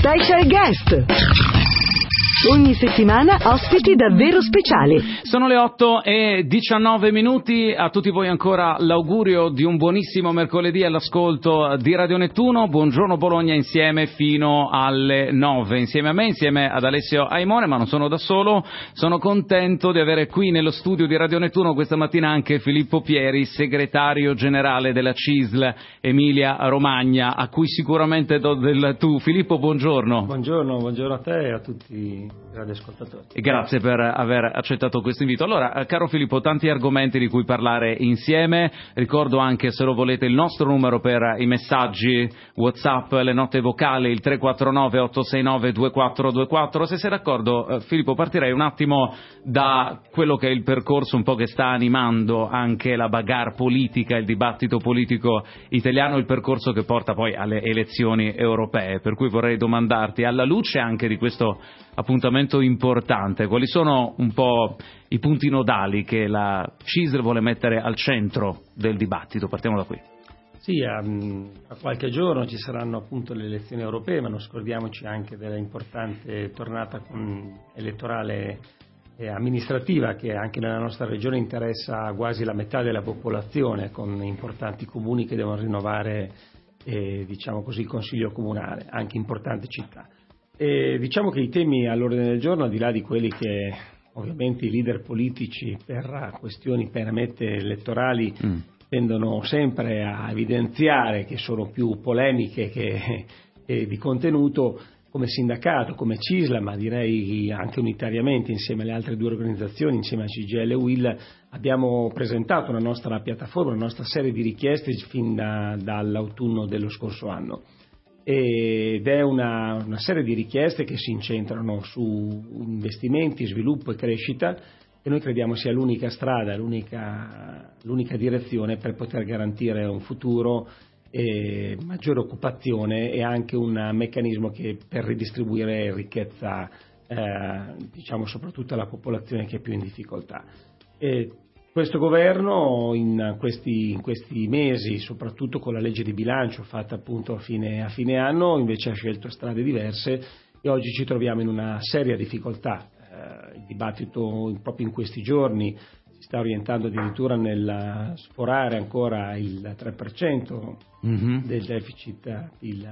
Special Guest. Ogni settimana ospiti davvero speciali. Sono le 8:19. A tutti voi ancora l'augurio di un buonissimo mercoledì all'ascolto di Radio Nettuno. Buongiorno Bologna insieme fino alle 9. Insieme a me, insieme ad Alessio Aimone, ma non sono da solo. Sono contento di avere qui nello studio di Radio Nettuno questa mattina anche Filippo Pieri, segretario generale della CISL Emilia Romagna, a cui sicuramente do del tu. Filippo, buongiorno. Buongiorno a te e a tutti i radioascoltatori. E grazie per aver accettato questo invito. Allora, caro Filippo, tanti argomenti di cui parlare insieme. Ricordo anche, se lo volete, il nostro numero per i messaggi WhatsApp, le note vocali, il 349 869 2424. Se sei d'accordo, Filippo, partirei un attimo da quello che è il percorso un po' che sta animando anche la bagarre politica, il dibattito politico italiano, il percorso che porta poi alle elezioni europee. Per cui vorrei domandarti, alla luce anche di questo appuntamento importante, quali sono un po' i punti nodali che la CISL vuole mettere al centro del dibattito? Partiamo da qui. Sì, a qualche giorno ci saranno appunto le elezioni europee, ma non scordiamoci anche della importante tornata elettorale e amministrativa che anche nella nostra regione interessa quasi la metà della popolazione, con importanti comuni che devono rinnovare diciamo così, il consiglio comunale, anche importanti città. E diciamo che i temi all'ordine del giorno, al di là di quelli che ovviamente i leader politici per questioni meramente elettorali tendono sempre a evidenziare, che sono più polemiche che di contenuto, come sindacato, come CISL, ma direi anche unitariamente insieme alle altre due organizzazioni, insieme a CGIL e UIL, abbiamo presentato una nostra piattaforma, una nostra serie di richieste fin dall'autunno dello scorso anno. Ed è una serie di richieste che si incentrano su investimenti, sviluppo e crescita, che noi crediamo sia l'unica strada, l'unica direzione per poter garantire un futuro, maggiore occupazione e anche un meccanismo per ridistribuire ricchezza, diciamo soprattutto alla popolazione che è più in difficoltà. Questo governo in questi mesi, soprattutto con la legge di bilancio fatta appunto a fine anno, invece ha scelto strade diverse e oggi ci troviamo in una seria difficoltà. Il dibattito proprio in questi giorni si sta orientando addirittura nel sforare ancora il 3% del deficit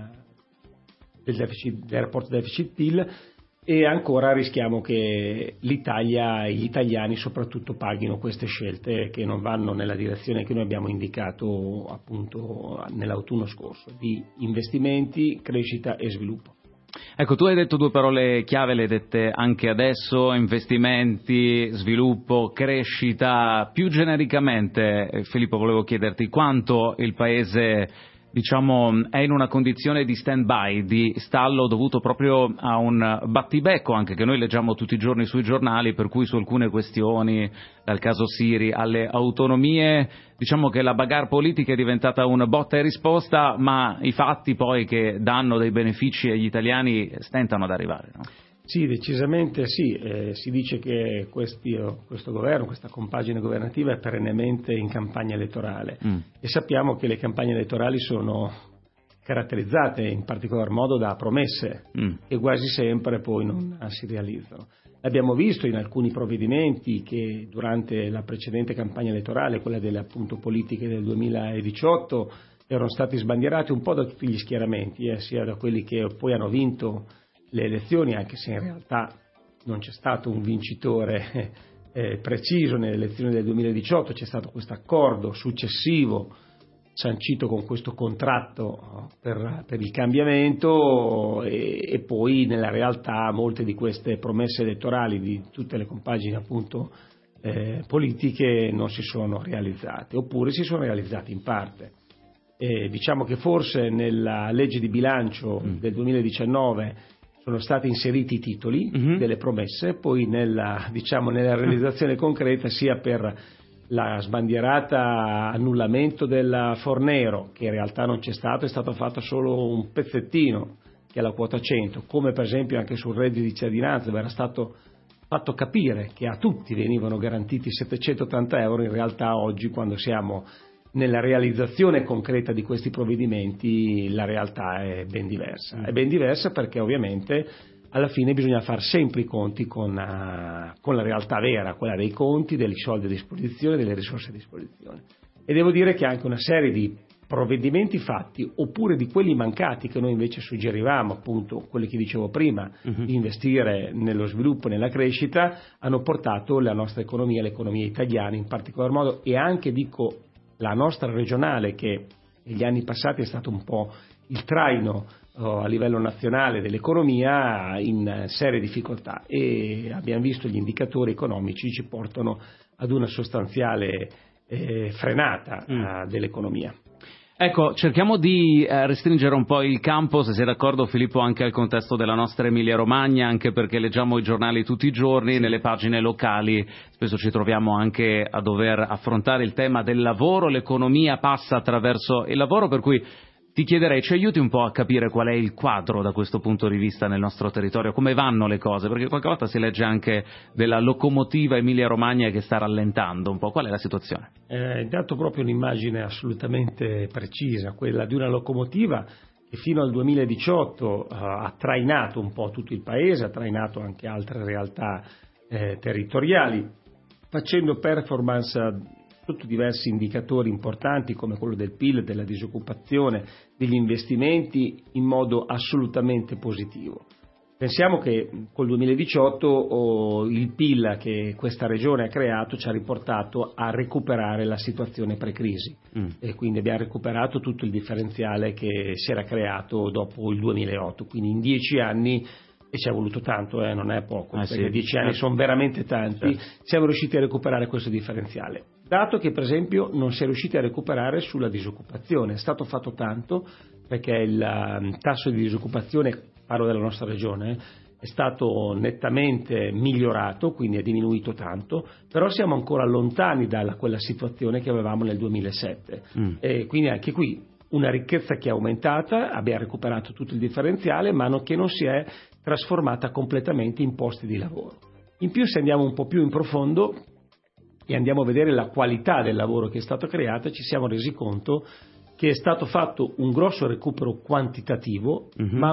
del rapporto deficit-PIL, e ancora rischiamo che l'Italia e gli italiani soprattutto paghino queste scelte che non vanno nella direzione che noi abbiamo indicato appunto nell'autunno scorso, di investimenti, crescita e sviluppo. Ecco, tu hai detto due parole chiave, le hai dette anche adesso: investimenti, sviluppo, crescita. Più genericamente, Filippo, volevo chiederti quanto il Paese, diciamo, è in una condizione di stand-by, di stallo, dovuto proprio a un battibecco anche che noi leggiamo tutti i giorni sui giornali, per cui su alcune questioni, dal caso Siri alle autonomie, diciamo che la bagarre politica è diventata una botta e risposta, ma i fatti poi che danno dei benefici agli italiani stentano ad arrivare, no? Sì, decisamente sì. Si dice che questo governo, questa compagine governativa è perennemente in campagna elettorale e sappiamo che le campagne elettorali sono caratterizzate in particolar modo da promesse che quasi sempre poi non si realizzano. L'abbiamo visto in alcuni provvedimenti che durante la precedente campagna elettorale, quella delle appunto politiche del 2018, erano stati sbandierati un po' da tutti gli schieramenti, sia da quelli che poi hanno vinto le elezioni, anche se in realtà non c'è stato un vincitore preciso nelle elezioni del 2018, c'è stato questo accordo successivo sancito con questo contratto per il cambiamento e poi nella realtà molte di queste promesse elettorali di tutte le compagini appunto politiche non si sono realizzate, oppure si sono realizzate in parte. Diciamo che forse nella legge di bilancio del 2019 sono stati inseriti i titoli delle promesse, poi nella realizzazione concreta, sia per la sbandierata annullamento del Fornero, che in realtà non c'è stato, è stato fatto solo un pezzettino, che è la quota 100, come per esempio anche sul reddito di cittadinanza, dove era stato fatto capire che a tutti venivano garantiti 780 euro, in realtà oggi, quando siamo nella realizzazione concreta di questi provvedimenti la realtà è ben diversa. È ben diversa perché ovviamente alla fine bisogna fare sempre i conti con la realtà vera, quella dei conti, dei soldi a disposizione, delle risorse a disposizione. E devo dire che anche una serie di provvedimenti fatti, oppure di quelli mancati che noi invece suggerivamo, appunto quelli che dicevo prima, di investire nello sviluppo e nella crescita, hanno portato la nostra economia, l'economia italiana in particolar modo, e anche dico la nostra regionale, che negli anni passati è stato un po' il traino a livello nazionale dell'economia, in serie difficoltà, e abbiamo visto gli indicatori economici ci portano ad una sostanziale frenata dell'economia. Ecco, cerchiamo di restringere un po' il campo, se sei d'accordo Filippo, anche al contesto della nostra Emilia-Romagna, anche perché leggiamo i giornali tutti i giorni, nelle pagine locali spesso ci troviamo anche a dover affrontare il tema del lavoro, l'economia passa attraverso il lavoro, per cui ti chiederei, ci aiuti un po' a capire qual è il quadro da questo punto di vista nel nostro territorio, come vanno le cose, perché qualche volta si legge anche della locomotiva Emilia-Romagna che sta rallentando un po', qual è la situazione? Dato proprio un'immagine assolutamente precisa, quella di una locomotiva che fino al 2018 ha trainato un po' tutto il paese, ha trainato anche altre realtà territoriali, facendo performance sotto diversi indicatori importanti come quello del PIL, della disoccupazione, degli investimenti in modo assolutamente positivo. Pensiamo che col 2018 il PIL che questa regione ha creato ci ha riportato a recuperare la situazione pre-crisi e quindi abbiamo recuperato tutto il differenziale che si era creato dopo il 2008, quindi in 10 anni, e ci è voluto tanto, non è poco, perché 10 anni sono veramente tanti, siamo riusciti a recuperare questo differenziale. Dato che per esempio non si è riusciti a recuperare sulla disoccupazione, è stato fatto tanto perché il tasso di disoccupazione, parlo della nostra regione, è stato nettamente migliorato, quindi è diminuito tanto, però siamo ancora lontani da quella situazione che avevamo nel 2007 e quindi anche qui una ricchezza che è aumentata, abbiamo recuperato tutto il differenziale, ma che non si è trasformata completamente in posti di lavoro. In più, se andiamo un po' più in profondo e andiamo a vedere la qualità del lavoro che è stato creato, ci siamo resi conto che è stato fatto un grosso recupero quantitativo, ma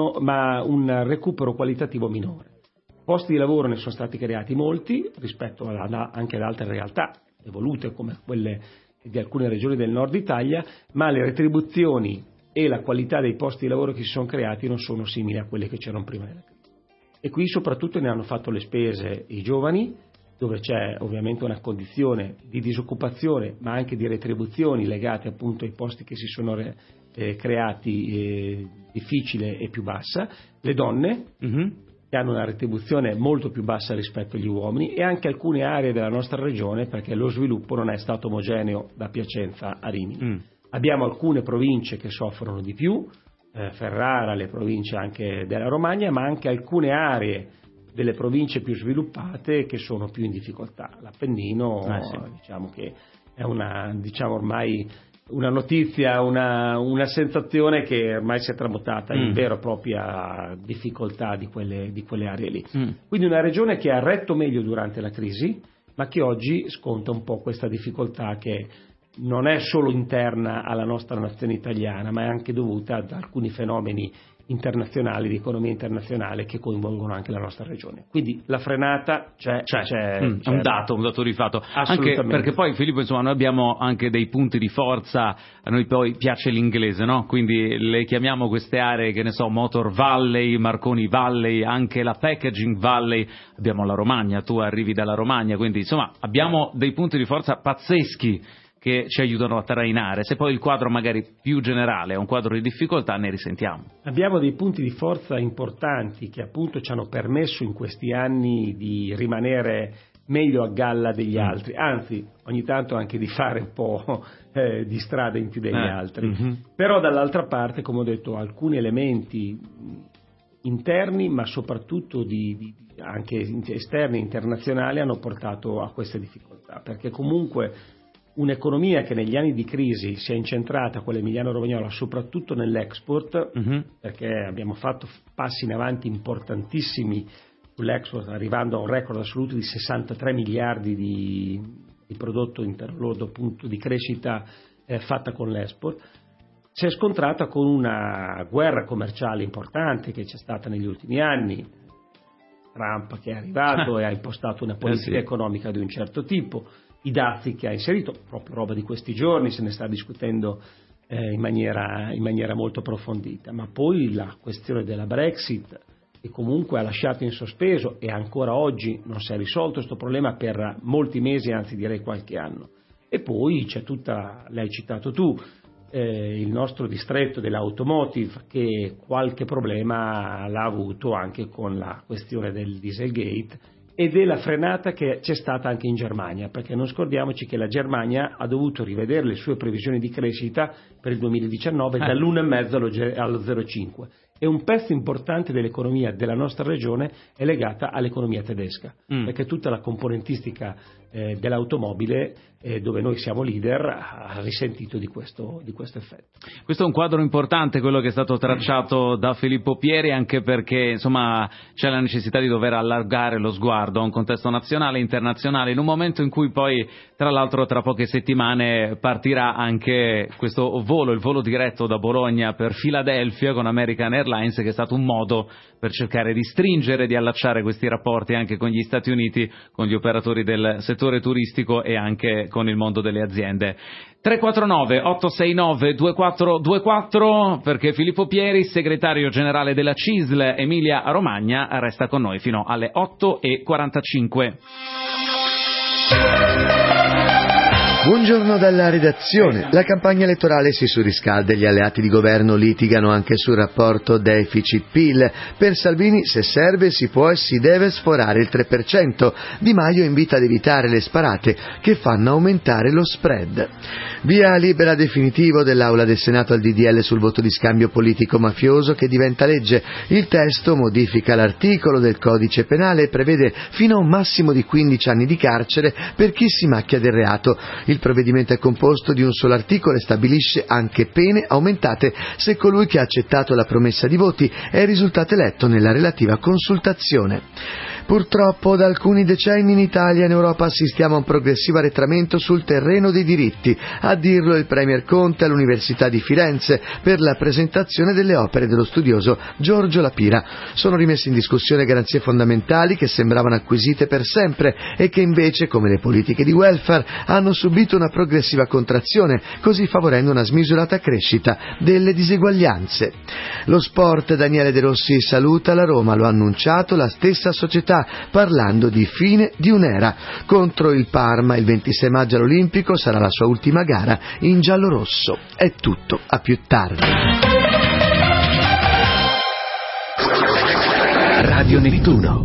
un recupero qualitativo minore. Posti di lavoro ne sono stati creati molti rispetto anche ad altre realtà evolute come quelle di alcune regioni del nord Italia, ma le retribuzioni e la qualità dei posti di lavoro che si sono creati non sono simili a quelle che c'erano prima della crisi. E qui soprattutto ne hanno fatto le spese i giovani, dove c'è ovviamente una condizione di disoccupazione, ma anche di retribuzioni legate appunto ai posti che si sono creati difficile e più bassa, le donne che hanno una retribuzione molto più bassa rispetto agli uomini, e anche alcune aree della nostra regione, perché lo sviluppo non è stato omogeneo da Piacenza a Rimini. Abbiamo alcune province che soffrono di più, Ferrara, le province anche della Romagna, ma anche alcune aree delle province più sviluppate che sono più in difficoltà. L'Appennino diciamo che è ormai una notizia, una sensazione che ormai si è tramutata in vera e propria difficoltà di quelle aree lì. Quindi una regione che ha retto meglio durante la crisi, ma che oggi sconta un po' questa difficoltà che non è solo interna alla nostra nazione italiana, ma è anche dovuta ad alcuni fenomeni internazionali, di economia internazionale, che coinvolgono anche la nostra regione. Quindi la frenata c'è. È un dato di fatto. Anche perché poi, Filippo, insomma, noi abbiamo anche dei punti di forza, a noi poi piace l'inglese, no? Quindi le chiamiamo queste aree, che ne so, Motor Valley, Marconi Valley, anche la Packaging Valley, abbiamo la Romagna, tu arrivi dalla Romagna, quindi insomma abbiamo dei punti di forza pazzeschi che ci aiutano a trainare. Se poi il quadro magari più generale è un quadro di difficoltà, ne risentiamo. Abbiamo dei punti di forza importanti che appunto ci hanno permesso in questi anni di rimanere meglio a galla degli altri, anzi ogni tanto anche di fare un po' di strada in più degli altri. Però dall'altra parte, come ho detto, alcuni elementi interni, ma soprattutto anche esterni e internazionali, hanno portato a queste difficoltà, perché comunque un'economia che negli anni di crisi si è incentrata, quella emiliano-romagnola, soprattutto nell'export, perché abbiamo fatto passi in avanti importantissimi sull'export, arrivando a un record assoluto di 63 miliardi di prodotto interno lordo, appunto, di crescita fatta con l'export, si è scontrata con una guerra commerciale importante che c'è stata negli ultimi anni. Trump che è arrivato e ha impostato una politica economica di un certo tipo, i dazi che ha inserito, proprio roba di questi giorni, se ne sta discutendo in maniera molto approfondita, ma poi la questione della Brexit, che comunque ha lasciato in sospeso e ancora oggi non si è risolto questo problema per molti mesi, anzi direi qualche anno. E poi c'è tutta, l'hai citato tu, il nostro distretto dell'automotive, che qualche problema l'ha avuto anche con la questione del Dieselgate e della frenata che c'è stata anche in Germania, perché non scordiamoci che la Germania ha dovuto rivedere le sue previsioni di crescita per il 2019 dall'1,5 allo 0,5, e un pezzo importante dell'economia della nostra regione è legata all'economia tedesca, perché tutta la componentistica dell'automobile, dove noi siamo leader, ha risentito di questo effetto. Questo è un quadro importante, quello che è stato tracciato da Filippo Pieri, anche perché insomma c'è la necessità di dover allargare lo sguardo a un contesto nazionale e internazionale, in un momento in cui poi, tra l'altro, tra poche settimane partirà anche questo volo, il volo diretto da Bologna per Filadelfia con American Airlines, che è stato un modo per cercare di stringere, di allacciare questi rapporti anche con gli Stati Uniti, con gli operatori del settore turistico e anche con il mondo delle aziende. 349-869-2424, perché Filippo Pieri, segretario generale della CISL Emilia Romagna, resta con noi fino alle 8:45. Buongiorno dalla redazione. La campagna elettorale si surriscalda e gli alleati di governo litigano anche sul rapporto deficit-PIL. Per Salvini, se serve, si può e si deve sforare il 3%. Di Maio invita ad evitare le sparate che fanno aumentare lo spread. Via libera definitivo dell'Aula del Senato al DDL sul voto di scambio politico-mafioso che diventa legge. Il testo modifica l'articolo del codice penale e prevede fino a un massimo di 15 anni di carcere per chi si macchia del reato. Il provvedimento è composto di un solo articolo e stabilisce anche pene aumentate se colui che ha accettato la promessa di voti è risultato eletto nella relativa consultazione. Purtroppo da alcuni decenni in Italia e in Europa assistiamo a un progressivo arretramento sul terreno dei diritti, a dirlo il Premier Conte all'Università di Firenze per la presentazione delle opere dello studioso Giorgio La Pira. Sono rimesse in discussione garanzie fondamentali che sembravano acquisite per sempre e che invece, come le politiche di welfare, hanno subito una progressiva contrazione, così favorendo una smisurata crescita delle diseguaglianze. Lo sport, Daniele De Rossi saluta la Roma, lo ha annunciato la stessa società, parlando di fine di un'era. Contro il Parma il 26 maggio all'Olimpico sarà la sua ultima gara in giallorosso. È tutto, a più tardi. Radio Nettuno.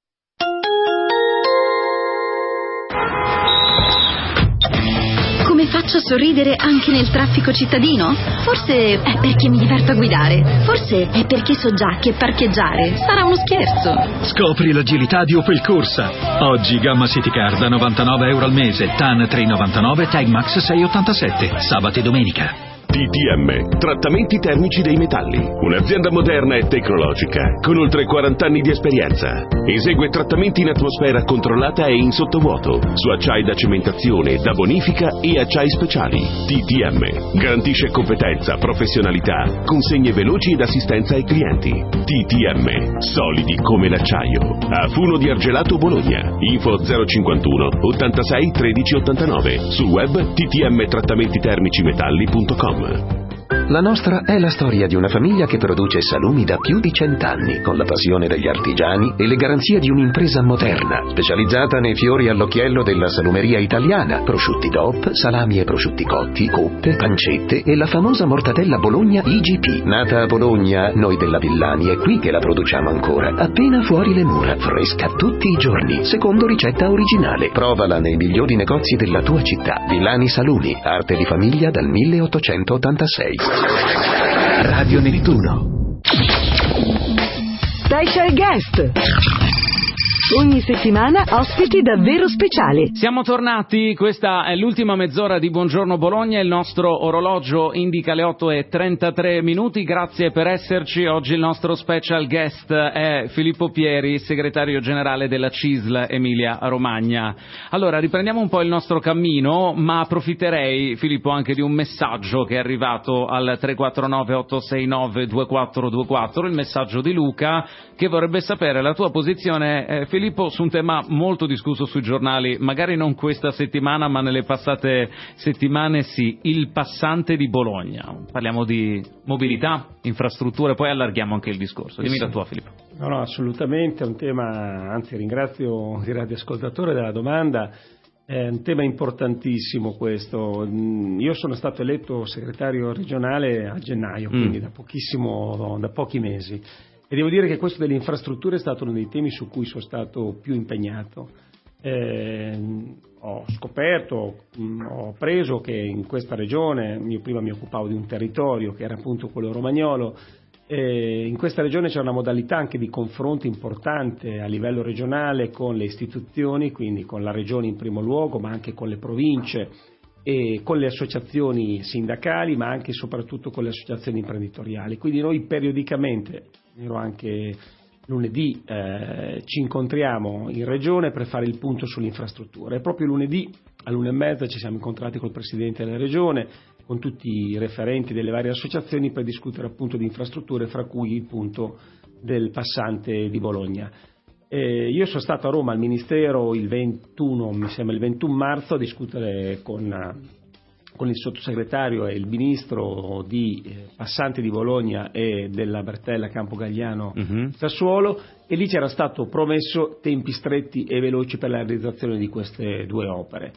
Come faccio a sorridere anche nel traffico cittadino? Forse è perché mi diverto a guidare. Forse è perché so già che parcheggiare sarà uno scherzo. Scopri l'agilità di Opel Corsa. Oggi gamma City Car da €99 al mese, TAN 3,99, Tag Max 6,87, sabato e domenica. TTM, trattamenti termici dei metalli, un'azienda moderna e tecnologica con oltre 40 anni di esperienza. Esegue trattamenti in atmosfera controllata e in sottovuoto, su acciai da cementazione, da bonifica e acciai speciali. TTM garantisce competenza, professionalità, consegne veloci ed assistenza ai clienti. TTM, solidi come l'acciaio. A Funo di Argelato, Bologna. Info 051 86 13 89. Sul web ttmtrattamentitermicimetalli.com. La nostra è la storia di una famiglia che produce salumi da più di 100 anni, con la passione degli artigiani e le garanzie di un'impresa moderna, specializzata nei fiori all'occhiello della salumeria italiana, prosciutti DOP, salami e prosciutti cotti, coppe, pancette e la famosa mortadella Bologna IGP. Nata a Bologna, noi della Villani è qui che la produciamo ancora, appena fuori le mura, fresca tutti i giorni, secondo ricetta originale. Provala nei migliori negozi della tua città. Villani Salumi, arte di famiglia dal 1886. Radio Nettuno. Special Guest. Ogni settimana ospiti davvero speciali. Siamo tornati, questa è l'ultima mezz'ora di Buongiorno Bologna, il nostro orologio indica le 8:33. Grazie per esserci. Oggi il nostro special guest è Filippo Pieri, segretario generale della CISL Emilia Romagna. Allora, riprendiamo un po' il nostro cammino, ma approfitterei, Filippo, anche di un messaggio che è arrivato al 349 869 2424, il messaggio di Luca, che vorrebbe sapere la tua posizione, Filippo, su un tema molto discusso sui giornali, magari non questa settimana, ma nelle passate settimane sì, il passante di Bologna. Parliamo di mobilità, infrastrutture, poi allarghiamo anche il discorso. Dimmi la tua, Filippo. No, assolutamente, è un tema, anzi ringrazio il radioascoltatore della domanda, è un tema importantissimo questo. Io sono stato eletto segretario regionale a gennaio, quindi da pochi mesi. E devo dire che questo delle infrastrutture è stato uno dei temi su cui sono stato più impegnato. Ho appreso che in questa regione, io prima mi occupavo di un territorio che era appunto quello romagnolo, in questa regione c'è una modalità anche di confronto importante a livello regionale con le istituzioni, quindi con la regione in primo luogo, ma anche con le province e con le associazioni sindacali, ma anche e soprattutto con le associazioni imprenditoriali. Quindi noi periodicamente, anche lunedì, ci incontriamo in regione per fare il punto sulle infrastrutture. E proprio lunedì all'1:30 ci siamo incontrati col Presidente della Regione, con tutti i referenti delle varie associazioni per discutere appunto di infrastrutture, fra cui il punto del passante di Bologna. Io sono stato a Roma al Ministero il 21 marzo a discutere con il sottosegretario e il ministro di Passante di Bologna e della Bertella Campogalliano Sassuolo, e lì c'era stato promesso tempi stretti e veloci per la realizzazione di queste due opere.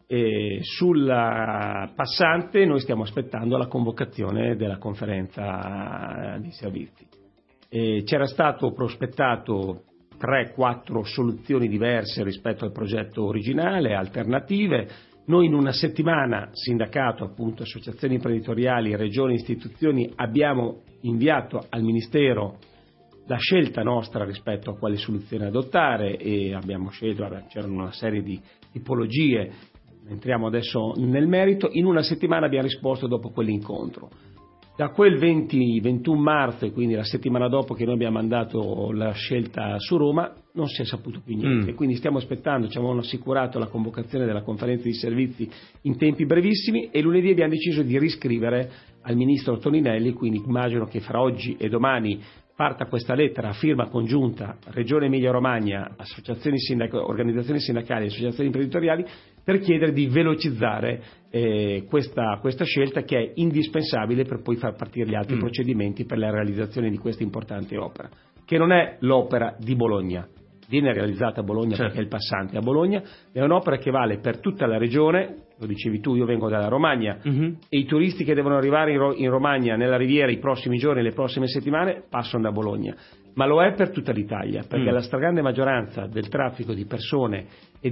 Sulla Passante noi stiamo aspettando la convocazione della conferenza di servizi. C'era stato prospettato 3-4 soluzioni diverse rispetto al progetto originale, alternative. Noi in una settimana, sindacato, appunto, associazioni imprenditoriali, regioni, istituzioni, abbiamo inviato al Ministero la scelta nostra rispetto a quale soluzione adottare e abbiamo scelto, c'erano una serie di tipologie, entriamo adesso nel merito. In una settimana abbiamo risposto dopo quell'incontro. Da quel 20-21 marzo, e quindi la settimana dopo che noi abbiamo mandato la scelta su Roma, non si è saputo più niente. Quindi stiamo aspettando, ci avevano assicurato la convocazione della conferenza di servizi in tempi brevissimi e lunedì abbiamo deciso di riscrivere al ministro Toninelli, quindi immagino che fra oggi e domani parta questa lettera a firma congiunta Regione Emilia Romagna, organizzazioni sindacali e associazioni imprenditoriali, per chiedere di velocizzare questa scelta, che è indispensabile per poi far partire gli altri procedimenti per la realizzazione di questa importante opera, che non è l'opera di Bologna. Viene realizzata a Bologna, certo, perché è il passante a Bologna, è un'opera che vale per tutta la regione. Lo dicevi tu, io vengo dalla Romagna e i turisti che devono arrivare in Romagna, nella Riviera, i prossimi giorni, le prossime settimane, passano da Bologna, ma lo è per tutta l'Italia, perché la stragrande maggioranza del traffico di persone e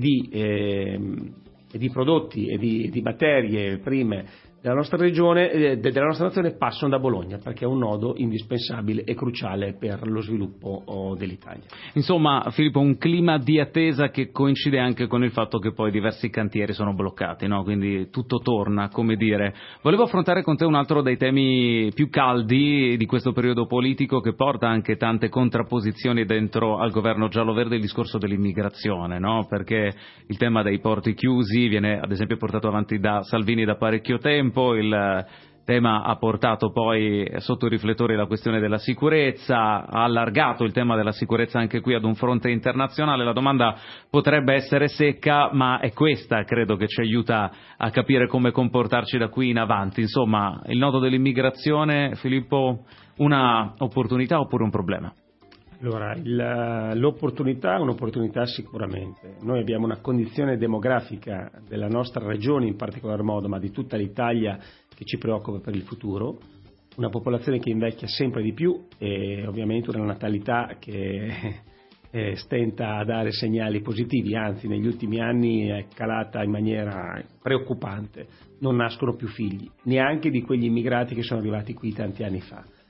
di prodotti e di materie prime della nostra regione, della nostra nazione, passano da Bologna, perché è un nodo indispensabile e cruciale per lo sviluppo dell'Italia. Insomma, Filippo, un clima di attesa che coincide anche con il fatto che poi diversi cantieri sono bloccati, no? Quindi tutto torna, come dire. Volevo affrontare con te un altro dei temi più caldi di questo periodo politico, che porta anche tante contrapposizioni dentro al governo giallo-verde, il discorso dell'immigrazione, no? Perché il tema dei porti chiusi viene ad esempio portato avanti da Salvini da parecchio tempo. Il tema ha portato poi sotto i riflettori la questione della sicurezza, ha allargato il tema della sicurezza anche qui ad un fronte internazionale. La domanda potrebbe essere secca, ma è questa, credo, che ci aiuta a capire come comportarci da qui in avanti. Insomma, il nodo dell'immigrazione, Filippo, una opportunità oppure un problema? Allora, l'opportunità è un'opportunità sicuramente. Noi abbiamo una condizione demografica della nostra regione in particolar modo, ma di tutta l'Italia, che ci preoccupa per il futuro, una popolazione che invecchia sempre di più e ovviamente una natalità che stenta a dare segnali positivi, anzi negli ultimi anni è calata in maniera preoccupante, non nascono più figli, neanche di quegli immigrati che sono arrivati qui tanti anni fa.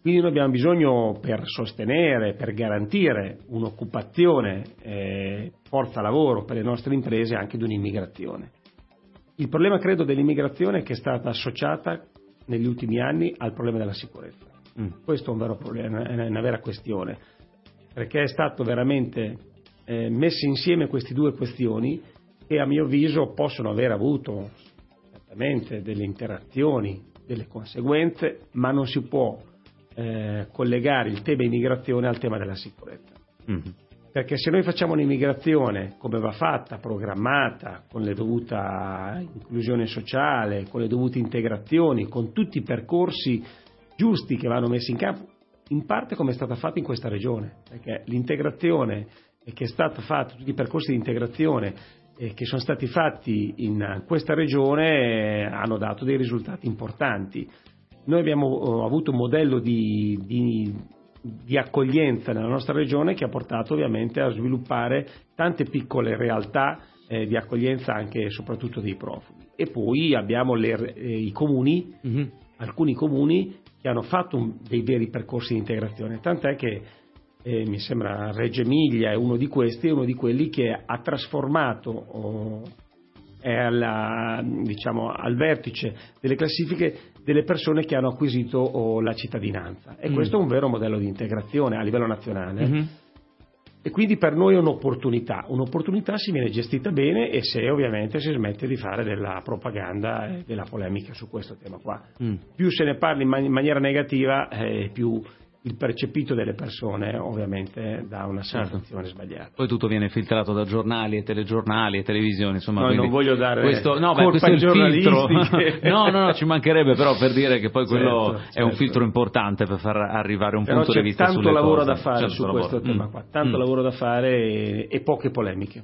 Quindi noi abbiamo bisogno, per sostenere, per garantire un'occupazione, forza lavoro per le nostre imprese, anche di un'immigrazione. Il problema, credo, dell'immigrazione è che è stata associata negli ultimi anni al problema della sicurezza. Questo è un vero problema, è una vera questione, perché è stato veramente messi insieme queste due questioni che, a mio avviso, possono aver avuto certamente delle interazioni, delle conseguenze, ma non si può collegare il tema immigrazione al tema della sicurezza. Perché se noi facciamo un'immigrazione come va fatta, programmata, con le dovuta inclusione sociale, con le dovute integrazioni, con tutti i percorsi giusti che vanno messi in campo, in parte come è stata fatta in questa regione, perché l'integrazione che è stata fatta, tutti i percorsi di integrazione che sono stati fatti in questa regione hanno dato dei risultati importanti. Noi abbiamo avuto un modello di accoglienza nella nostra regione che ha portato ovviamente a sviluppare tante piccole realtà di accoglienza anche e soprattutto dei profughi. E poi abbiamo i comuni, alcuni comuni che hanno fatto dei veri percorsi di integrazione, tant'è che mi sembra Reggio Emilia è uno di questi, è uno di quelli che ha trasformato al vertice delle classifiche delle persone che hanno acquisito la cittadinanza, e questo è un vero modello di integrazione a livello nazionale. E quindi per noi è un'opportunità si viene gestita bene, e se ovviamente si smette di fare della propaganda e della polemica su questo tema qua. Più se ne parla in maniera negativa, più il percepito delle persone ovviamente dà una sensazione sbagliata. Poi tutto viene filtrato da giornali e telegiornali e televisioni, insomma. No, non voglio dare questo è il filtro. No, ci mancherebbe, però, per dire che poi quello è un filtro importante per far arrivare un punto di vista sulle cose. Tanto lavoro da fare su questo tema qua, tanto lavoro da fare e poche polemiche.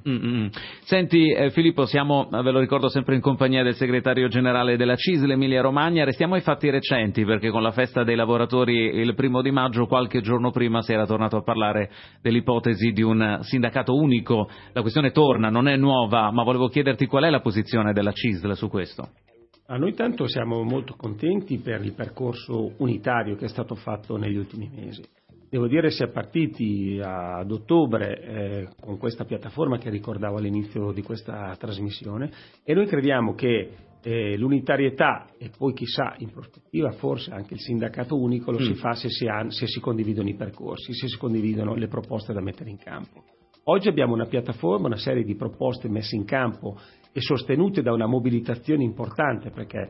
Senti Filippo, siamo, ve lo ricordo, sempre in compagnia del segretario generale della CISL Emilia Romagna. Restiamo ai fatti recenti, perché con la festa dei lavoratori il 1° di maggio, qualche giorno prima, si era tornato a parlare dell'ipotesi di un sindacato unico. La questione torna, non è nuova, ma volevo chiederti qual è la posizione della CISL su questo. A noi tanto siamo molto contenti per il percorso unitario che è stato fatto negli ultimi mesi. Devo dire, si è partiti ad ottobre con questa piattaforma che ricordavo all'inizio di questa trasmissione, e noi crediamo che l'unitarietà, e poi chissà in prospettiva forse anche il sindacato unico, lo si fa se si condividono i percorsi, se si condividono le proposte da mettere in campo. Oggi abbiamo una piattaforma, una serie di proposte messe in campo e sostenute da una mobilitazione importante, perché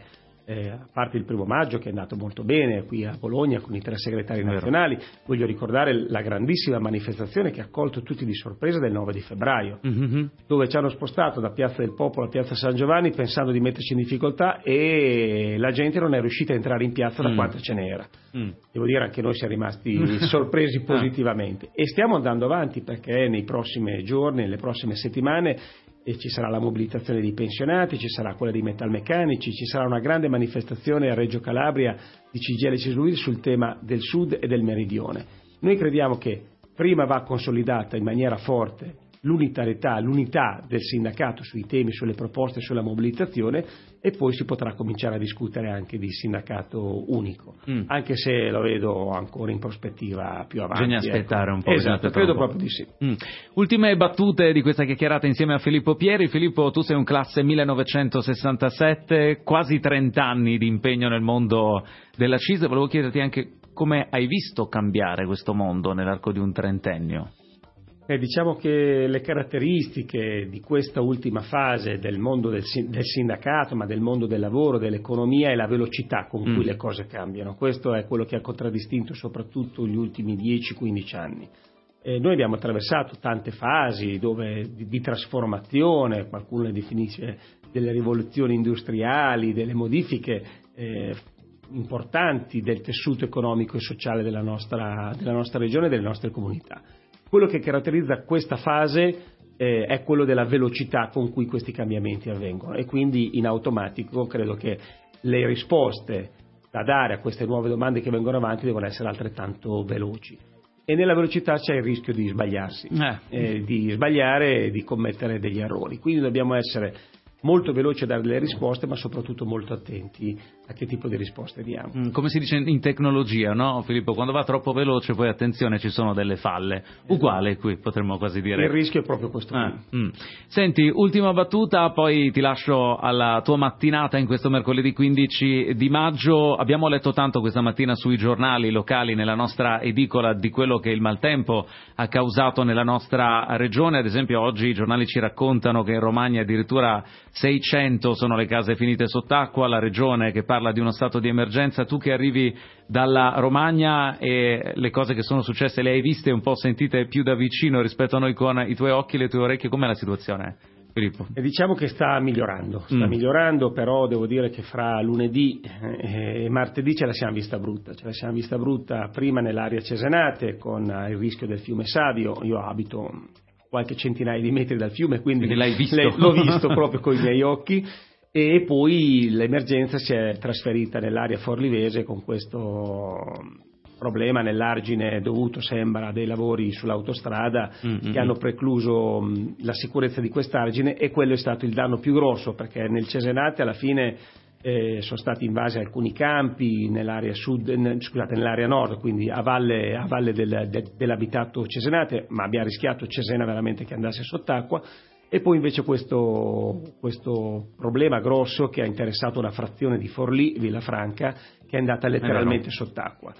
a parte il 1° maggio che è andato molto bene qui a Bologna con i 3 segretari nazionali, voglio ricordare la grandissima manifestazione che ha colto tutti di sorpresa del 9 di febbraio, dove ci hanno spostato da Piazza del Popolo a Piazza San Giovanni pensando di metterci in difficoltà, e la gente non è riuscita a entrare in piazza da quanta ce n'era. Devo dire, anche noi siamo rimasti sorpresi positivamente, e stiamo andando avanti, perché nei prossimi giorni, nelle prossime settimane, ci sarà la mobilitazione dei pensionati, ci sarà quella dei metalmeccanici, ci sarà una grande manifestazione a Reggio Calabria di CGIL e CISL sul tema del sud e del meridione. Noi crediamo che prima va consolidata in maniera forte l'unità del sindacato sui temi, sulle proposte, sulla mobilitazione, e poi si potrà cominciare a discutere anche di sindacato unico, anche se lo vedo ancora in prospettiva più avanti. Bisogna aspettare un po'. Esatto, credo proprio di sì. Ultime battute di questa chiacchierata insieme a Filippo Pieri. Filippo, tu sei un classe 1967, quasi 30 anni di impegno nel mondo della CISL. Volevo chiederti anche come hai visto cambiare questo mondo nell'arco di un trentennio. Diciamo che le caratteristiche di questa ultima fase del mondo del sindacato, ma del mondo del lavoro, dell'economia, è la velocità con cui le cose cambiano. Questo è quello che ha contraddistinto soprattutto gli ultimi 10-15 anni. Noi abbiamo attraversato tante fasi di trasformazione, qualcuno le definisce delle rivoluzioni industriali, delle modifiche importanti del tessuto economico e sociale della nostra regione e delle nostre comunità. Quello che caratterizza questa fase è quello della velocità con cui questi cambiamenti avvengono, e quindi in automatico credo che le risposte da dare a queste nuove domande che vengono avanti devono essere altrettanto veloci, e nella velocità c'è il rischio di sbagliarsi, di sbagliare e di commettere degli errori. Quindi dobbiamo essere molto veloci a dare delle risposte, ma soprattutto molto attenti a che tipo di risposte diamo. Come si dice in tecnologia, no Filippo? Quando va troppo veloce poi attenzione, ci sono delle falle. Uguale qui, potremmo quasi dire. Il rischio è proprio questo. Senti, ultima battuta, poi ti lascio alla tua mattinata in questo mercoledì 15 di maggio. Abbiamo letto tanto questa mattina sui giornali locali, nella nostra edicola, di quello che il maltempo ha causato nella nostra regione. Ad esempio oggi i giornali ci raccontano che in Romagna addirittura 600 sono le case finite sott'acqua, la regione che parla di uno stato di emergenza. Tu che arrivi dalla Romagna e le cose che sono successe le hai viste un po' sentite più da vicino rispetto a noi con i tuoi occhi e le tue orecchie, com'è la situazione, Filippo? E diciamo che sta migliorando, però devo dire che fra lunedì e martedì ce la siamo vista brutta, prima nell'area Cesenate con il rischio del fiume Savio. Io abito qualche centinaia di metri dal fiume, quindi l'hai visto. L'ho visto proprio con i miei occhi, e poi l'emergenza si è trasferita nell'area forlivese con questo problema nell'argine dovuto, sembra, dei lavori sull'autostrada che hanno precluso la sicurezza di quest'argine, e quello è stato il danno più grosso, perché nel Cesenate alla fine sono stati invasi alcuni campi nell'area nell'area nord, quindi a valle dell'abitato Cesenate, ma abbiamo rischiato Cesena veramente che andasse sott'acqua. E poi invece questo problema grosso che ha interessato una frazione di Forlì, Villafranca, che è andata letteralmente sott'acqua.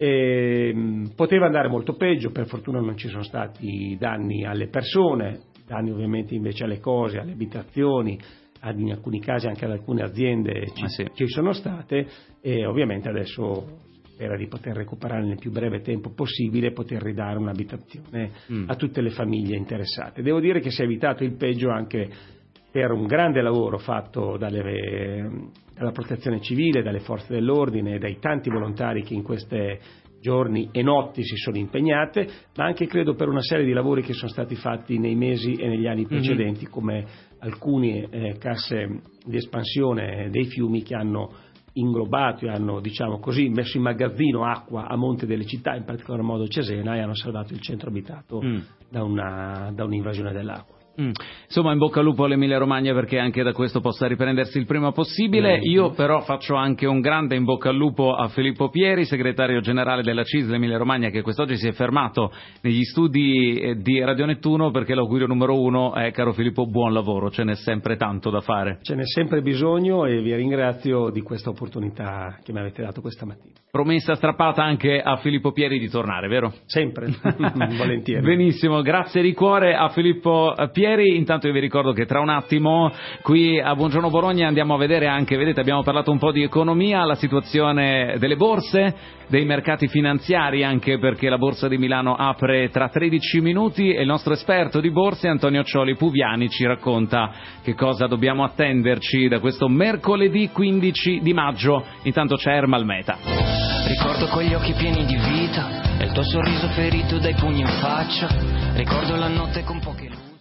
Poteva andare molto peggio, per fortuna non ci sono stati danni alle persone, danni ovviamente invece alle cose, alle abitazioni, in alcuni casi anche ad alcune aziende ci sono state, e ovviamente adesso spera di poter recuperare nel più breve tempo possibile e poter ridare un'abitazione a tutte le famiglie interessate. Devo dire che si è evitato il peggio anche per un grande lavoro fatto dalla protezione civile, dalle forze dell'ordine, dai tanti volontari che in questi giorni e notti si sono impegnate, ma anche credo per una serie di lavori che sono stati fatti nei mesi e negli anni precedenti, come alcune casse di espansione dei fiumi che hanno inglobato e hanno, diciamo così, messo in magazzino acqua a monte delle città, in particolar modo Cesena, e hanno salvato il centro abitato da un'invasione dell'acqua. Insomma, in bocca al lupo all'Emilia Romagna, perché anche da questo possa riprendersi il prima possibile. Io però faccio anche un grande in bocca al lupo a Filippo Pieri, segretario generale della CISL Emilia Romagna, che quest'oggi si è fermato negli studi di Radio Nettuno, perché l'augurio numero 1 è: caro Filippo, buon lavoro, ce n'è sempre tanto da fare. Ce n'è sempre bisogno, e vi ringrazio di questa opportunità che mi avete dato questa mattina. Promessa strappata anche a Filippo Pieri di tornare, vero? Sempre, volentieri. Benissimo, grazie di cuore a Filippo Pieri. Intanto io vi ricordo che tra un attimo qui a Buongiorno Bologna andiamo a vedere anche, vedete, abbiamo parlato un po' di economia, la situazione delle borse, dei mercati finanziari, anche perché la borsa di Milano apre tra 13 minuti e il nostro esperto di borse Antonio Cioli Puviani ci racconta che cosa dobbiamo attenderci da questo mercoledì 15 di maggio. Intanto c'è Ermal Meta. Ricordo quegli occhi pieni di vita e il tuo sorriso ferito dai pugni in faccia, ricordo la notte con poche luci.